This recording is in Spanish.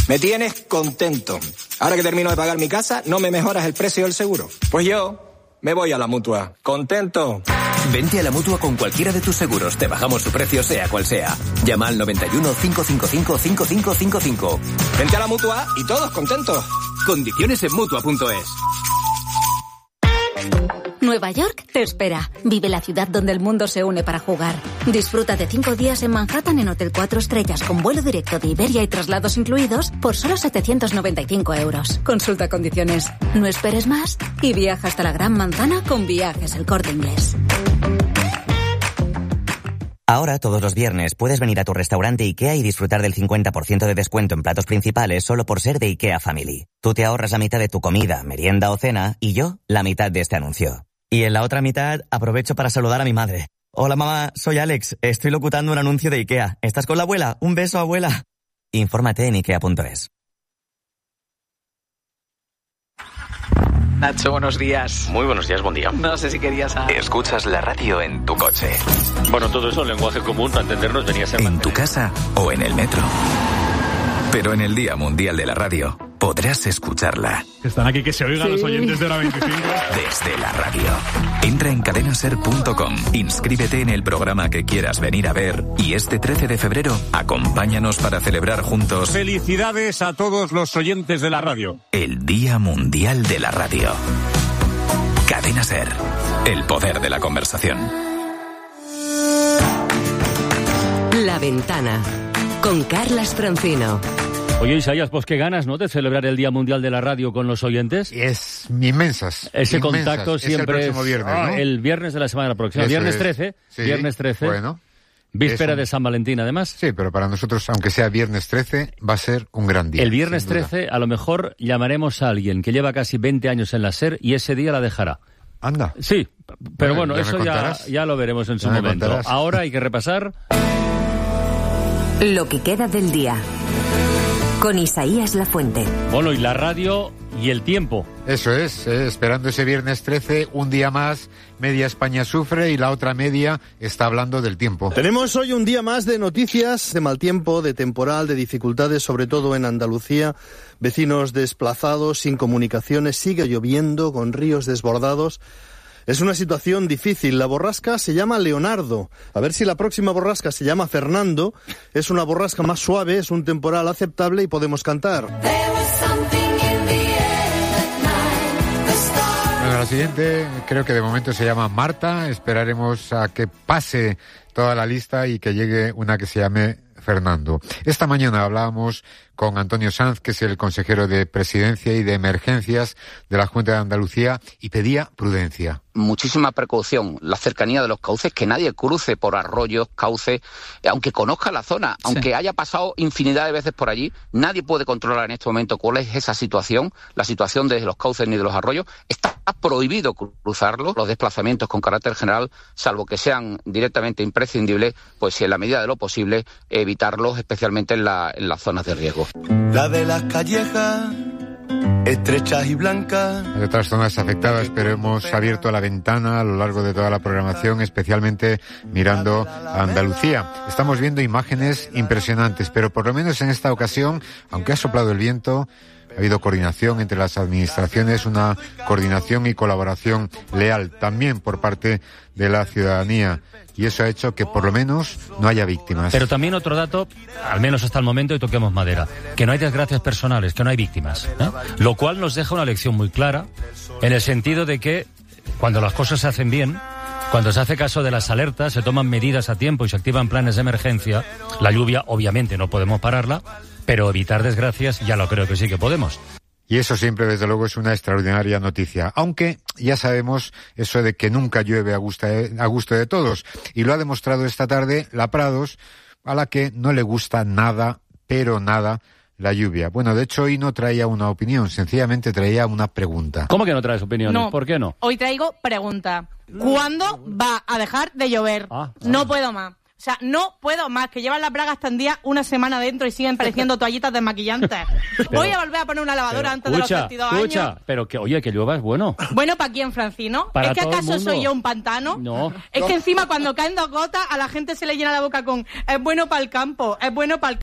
Me tienes contento. Ahora que termino de pagar mi casa, ¿no me mejoras el precio del seguro? Pues yo me voy a la Mutua. ¿Contento? Vente a la Mutua con cualquiera de tus seguros. Te bajamos su precio sea cual sea. Llama al 91 555 5555. Vente a la Mutua y todos contentos. Condiciones en Mutua.es. Nueva York te espera. Vive la ciudad donde el mundo se une para jugar. Disfruta de 5 días en Manhattan en Hotel 4 estrellas con vuelo directo de Iberia y traslados incluidos por solo 795 €. Consulta condiciones. No esperes más y viaja hasta la Gran Manzana con Viajes El Corte Inglés. Ahora, todos los viernes, puedes venir a tu restaurante IKEA y disfrutar del 50% de descuento en platos principales solo por ser de IKEA Family. Tú te ahorras la mitad de tu comida, merienda o cena y yo la mitad de este anuncio. Y en la otra mitad aprovecho para saludar a mi madre. Hola mamá, soy Alex, estoy locutando un anuncio de IKEA. ¿Estás con la abuela? Un beso, abuela. Infórmate en ikea.es. Nacho, buenos días. Muy buenos días, buen día. No sé si querías... Escuchas la radio en tu coche. Bueno, todo eso, lenguaje común, para entendernos, venía a ser... En tu casa o en el metro. Pero en el Día Mundial de la Radio podrás escucharla. Están aquí, que se oigan los oyentes de Hora 25. Desde la radio. Entra en cadenaser.com, inscríbete en el programa que quieras venir a ver y este 13 de febrero acompáñanos para celebrar juntos... Felicidades a todos los oyentes de la radio. El Día Mundial de la Radio. Cadena Ser. El poder de la conversación. La Ventana. Con Carlas Francino. Oye, Isaías, pues qué ganas, ¿no?, de celebrar el Día Mundial de la Radio con los oyentes. Es inmensas. Ese inmensas. Contacto siempre es el próximo viernes, ¿no? El viernes de la semana próxima. Eso Viernes es. 13. Sí, Viernes 13. Bueno. Víspera de San Valentín, además. Sí, pero para nosotros, aunque sea viernes 13, va a ser un gran día. El viernes 13, a lo mejor llamaremos a alguien que lleva casi 20 años en la SER y ese día la dejará. Anda. Sí, pero bueno, ¿ya eso ya lo veremos en su ¿Ya me momento. contarás? Ahora hay que repasar... Lo que queda del día. Con Isaías Lafuente. Bueno, y la radio y el tiempo. Eso es, esperando ese viernes 13, un día más, media España sufre y la otra media está hablando del tiempo. Tenemos hoy un día más de noticias de mal tiempo, de temporal, de dificultades, sobre todo en Andalucía. Vecinos desplazados, sin comunicaciones, sigue lloviendo, con ríos desbordados. Es una situación difícil. La borrasca se llama Leonardo. A ver si la próxima borrasca se llama Fernando. Es una borrasca más suave, es un temporal aceptable y podemos cantar. Bueno, la siguiente creo que de momento se llama Marta. Esperaremos a que pase toda la lista y que llegue una que se llame Fernando. Esta mañana hablábamos con Antonio Sanz, que es el consejero de Presidencia y de Emergencias de la Junta de Andalucía, y pedía prudencia. Muchísima precaución, la cercanía de los cauces, que nadie cruce por arroyos, cauces, aunque conozca la zona, aunque haya pasado infinidad de veces por allí, nadie puede controlar en este momento cuál es esa situación, la situación de los cauces ni de los arroyos. Está prohibido cruzarlos, los desplazamientos con carácter general, salvo que sean directamente imprescindibles, pues en la medida de lo posible evitarlos, especialmente en las zonas de riesgo. La de las callejas estrechas y blancas. Hay otras zonas afectadas, pero hemos abierto la ventana a lo largo de toda la programación, especialmente mirando a Andalucía. Estamos viendo imágenes impresionantes, pero por lo menos en esta ocasión, aunque ha soplado el viento, ha habido coordinación entre las administraciones, una coordinación y colaboración leal también por parte de la ciudadanía. Y eso ha hecho que por lo menos no haya víctimas. Pero también otro dato, al menos hasta el momento, y toquemos madera, que no hay desgracias personales, que no hay víctimas, ¿eh? Lo cual nos deja una lección muy clara, en el sentido de que cuando las cosas se hacen bien, cuando se hace caso de las alertas, se toman medidas a tiempo y se activan planes de emergencia, la lluvia obviamente no podemos pararla, pero evitar desgracias ya lo creo que sí que podemos. Y eso siempre, desde luego, es una extraordinaria noticia. Aunque ya sabemos eso de que nunca llueve a gusto de todos. Y lo ha demostrado esta tarde la Prados, a la que no le gusta nada, pero nada, la lluvia. Bueno, de hecho, hoy no traía una opinión, sencillamente traía una pregunta. ¿Cómo que no traes opiniones? No. ¿Por qué no? Hoy traigo pregunta. ¿Cuándo va a dejar de llover? No puedo más. O sea, no puedo más, que llevan las bragas tendías una semana dentro y siguen pareciendo toallitas desmaquillantes. Voy a volver a poner una lavadora antes de los 32 años. Pero que, oye, que llueva es bueno. Bueno, ¿para quién, Francino? ¿Para ¿Es que todo el acaso mundo? soy yo un pantano? No. Es que encima cuando caen 2 gotas a la gente se le llena la boca con es bueno para el campo, es bueno para el